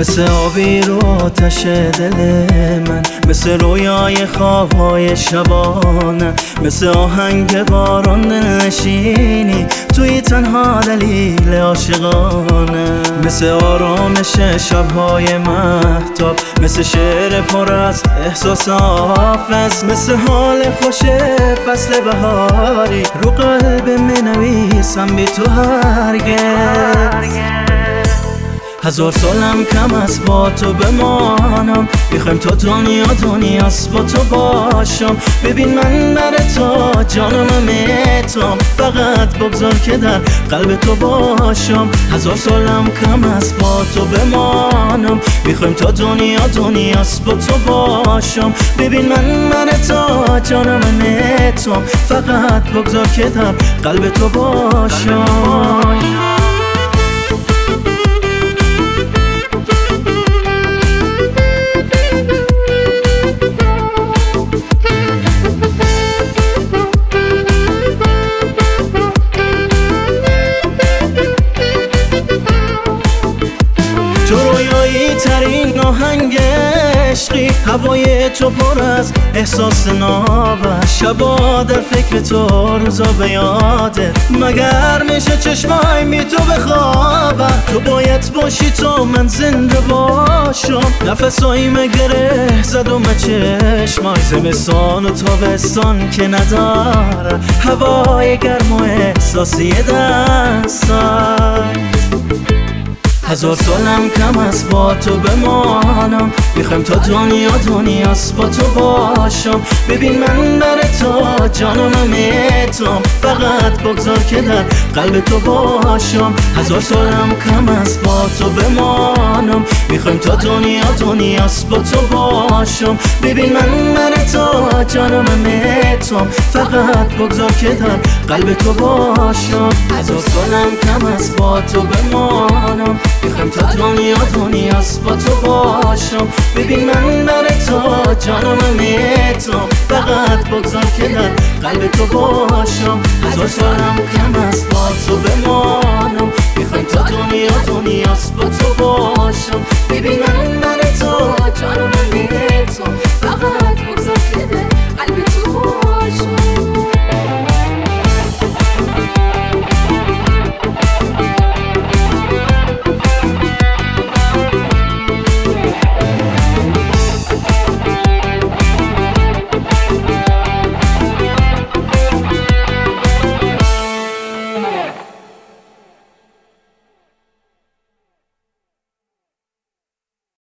مثل آبی رو آتش دل من، مثل رویای خوابهای شبانه، مثل آهنگ باران دلنشینی توی تنها دلیل عاشقانه، مثل آرامش شبهای مهتاب، مثل شعر پر از احساس حافظ، مثل حال خوش فصل بهاری رو قلب می‌نویسم بی تو هرگز. هزار سالم کم است با تو بمانم، میخوایم تا دنیاست با تو باشم. ببین من برای تو جانم میتم، فقط بگذار که در قلب تو باشم. هزار سالم کم است با تو بمانم، میخوایم تا دنیاست با تو باشم. ببین من برای تو جانم میتم، فقط بگذار که در قلب تو باشم. تو رویایی ترین آهنگ عشقی، هوای تو پر از احساس ناب، شبا در فکر تو روزا به یادت، مگر میشه چشمای بی تو بخوابه؟ تو باید باشی تا من زنده باشم. نفساییم گره زدم چشمای، زمستان و تابستان که نداره، هوای گرم و احساسی دستای. هزار سالم کم است با تو بمانم، میخوایم تا دنیاست با تو باشم. ببین من برای تو جانم میتم، فقط بگذار که در قلب تو باشم. هزار سالم کم است با تو بمانم، میخوایم تا دنیاست با تو باشم. ببین من برای تو جانم میتم، فقط بگذار که در قلب تو باشم. هزار سالم کم است با تو بمانم، میخوایم تا دنیاست با تو باشم. ببین من برای تو جانم میتم، فقط بگذار که در قلب تو باشم. هزار سالم کم است با تو بمانم، میخوایم تا